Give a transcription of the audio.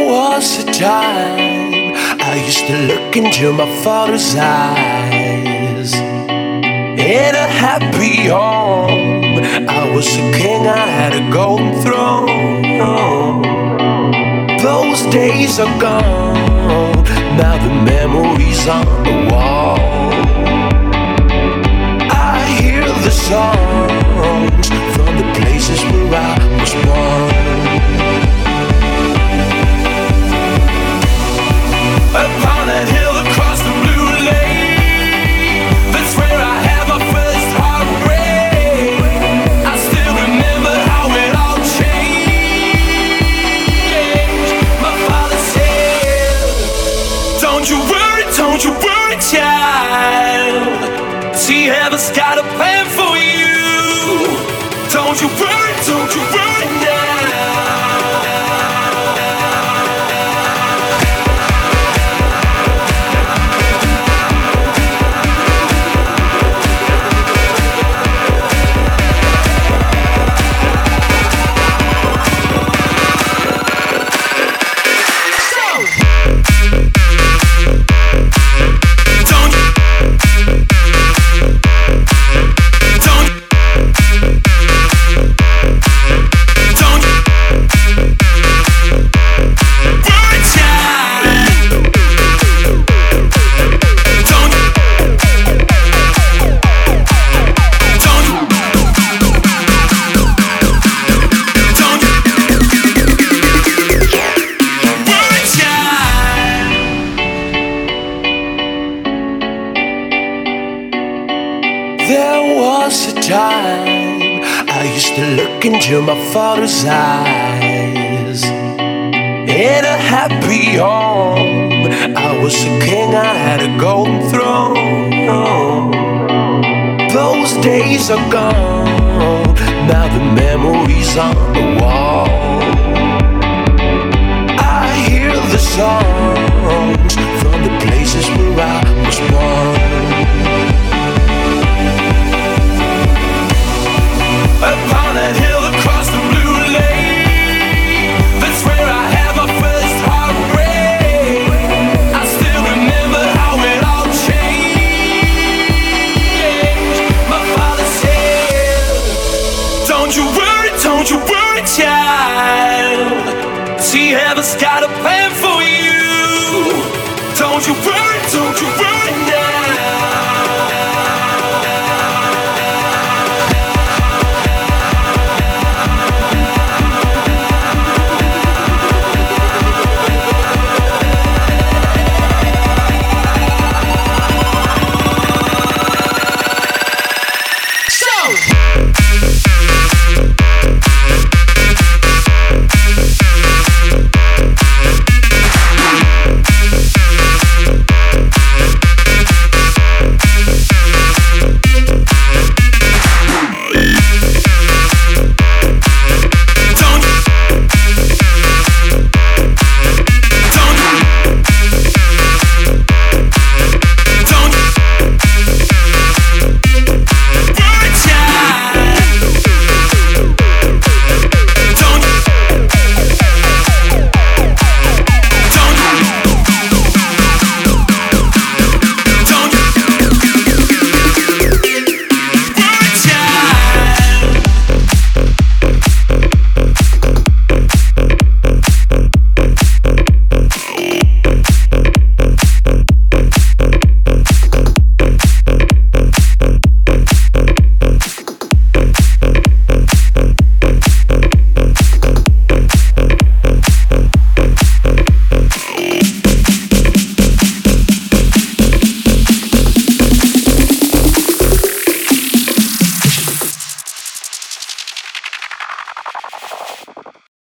was a time I used to look into my father's eyes. In a happy home, I was a king, I had a golden throne. Those days are gone, now the memories on the wall. I hear the songs from the places where I was born. Upon that hill across the blue lake, that's where I had my first heartbreak. I still remember how it all changed. My father said, don't you worry, child. See, heaven's got a plan for you. Don't you worry now. There was a time I used to look into my father's eyes. In a happy home, I was a king, I had a golden throne. Those days are gone, now the memories on the wall. I hear the songs from the places where I was born. Upon that hill across the blue lake, that's where I had my first heartbreak. I still remember how it all changed. My father said, don't you worry, child. See, heaven's got a plan for you. Don't you worry now. Go!